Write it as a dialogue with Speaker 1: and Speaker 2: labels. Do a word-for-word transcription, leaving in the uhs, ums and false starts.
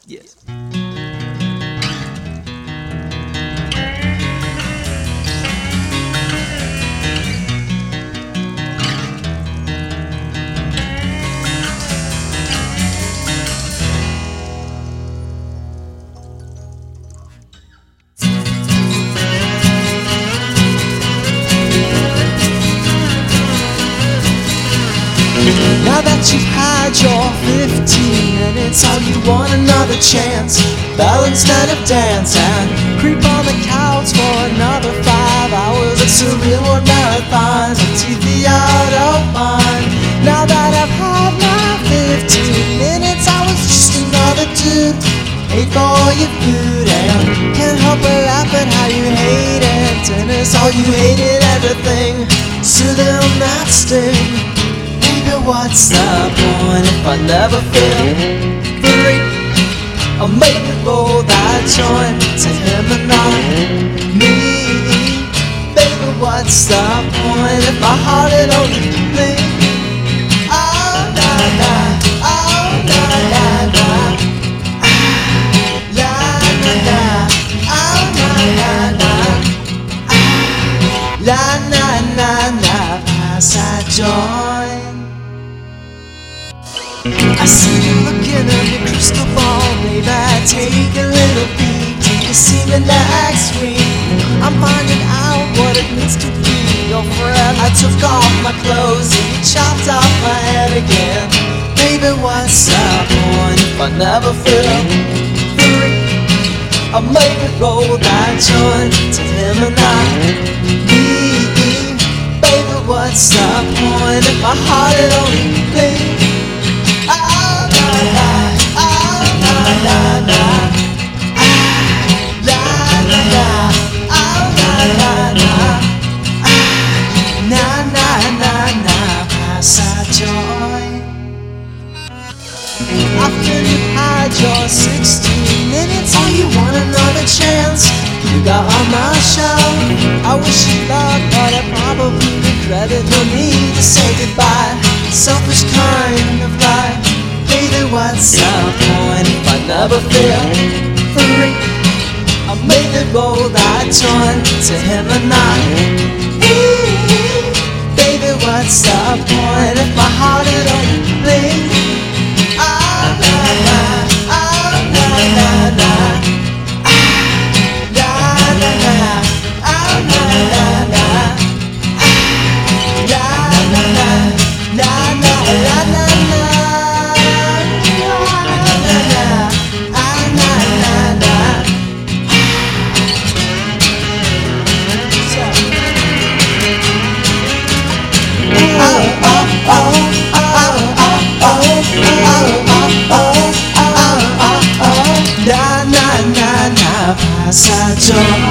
Speaker 1: Yes.
Speaker 2: Now that you've had your fifteen minutes, all you want another chance. Bell instead of dance and creep on the couch for another five hours. It's a real world marathon, the T V out of mind. Now that I've had my fifteen minutes, I was just another dude. Ate for your food and can't help but laugh at how you hate it. Tennis, all you hated everything. So they'll not sting. What's the point if I never feel free? I'll make it roll that joint to him and not me. Baby, what's the point if my heart it only bleeds? Oh, na na, oh, na na na, ah, la na na, oh, na na na, ah, la na na na, pass that joint. I see you looking at your crystal ball, baby. Take a little peek, take a seat in the next week. I'm finding out what it means to be your friend. I took off my clothes and you chopped off my head again. Baby, what's the point if I never feel free? I'll make it roll that joint to him and not me. Baby, what's the point if my heart it only bleeds? After you've had your sixteen minutes, oh, you want another chance. You got on my show. I wish you luck, but I probably regretted no need to say goodbye. Selfish kind of life. Baby, what's the point if I never feel free? I'll make it roll that joint to him and not me. Baby, what's the point if my heart it only bleeds? Pass that joint.